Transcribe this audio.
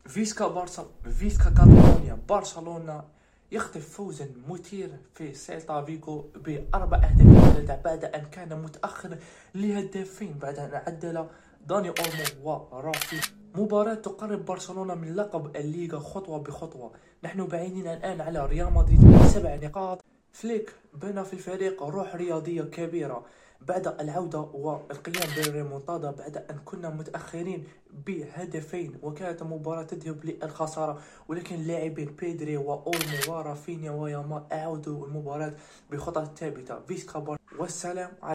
فيسكا كاتالونيا برشلونة يخطف فوزا مثيرا في سيلتا فيغو ب4 أهداف بعد أن كان متأخرا لهدفين بعد أن عدل داني أولمو ورافي. مباراة تقرب برشلونة من لقب الليغا خطوة بخطوة. نحن بعيدين الآن على ريال مدريد ب7 نقاط. فليك بنى في الفريق روح رياضية كبيرة بعد العودة والقيام بالريمونتادا بعد أن كنا متأخرين بهدفين وكانت المباراة تذهب للخسارة، ولكن اللاعبين بيدري وأولمو ورافينيا ويامال أعودوا المباراة بخطى ثابتة. والسلام.